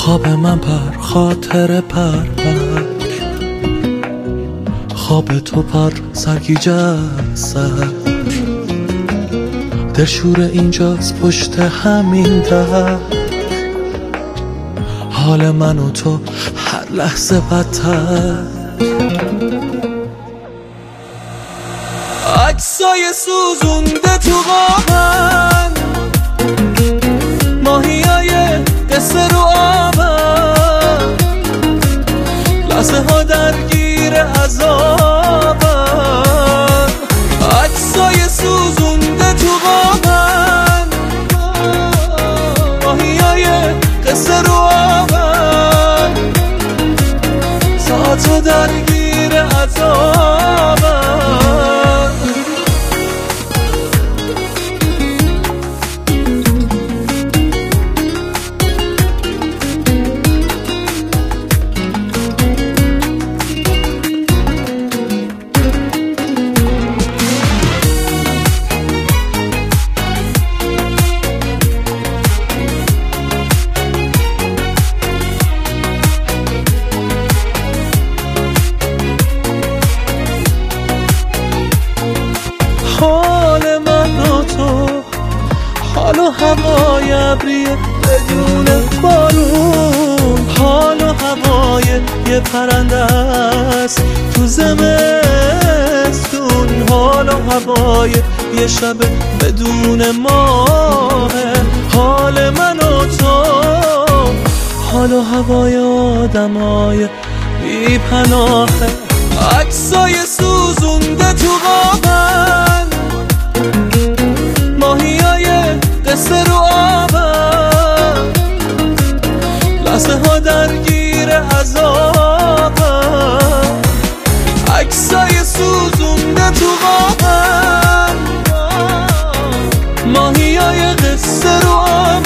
خواب من پر خاطر پر خواب تو پر سرگیجه سر دلشور اینجاست پشت همین در حال من و تو هر لحظه بدتر عکسای سوزونده تو قابن ماهیای قصه رو آبن لحظه ها درگیر عذابن عکسای سوزونده تو قابن ماهیای قصه رو آبن ساعت درگیر عذابن حال من و تو حال و هوای ابریه بدون بارون حال و هوای یه پرنده است تو زمستون حال و هوای یه شب بدون ماه حال من و تو حال و هوای آدمای بی پناه عکسای سوزونده تو قابن ماهیای قصه رو آبن لحظه ها درگیر عذابن عکسای سوزونده تو قابن ماهیای قصه رو آبن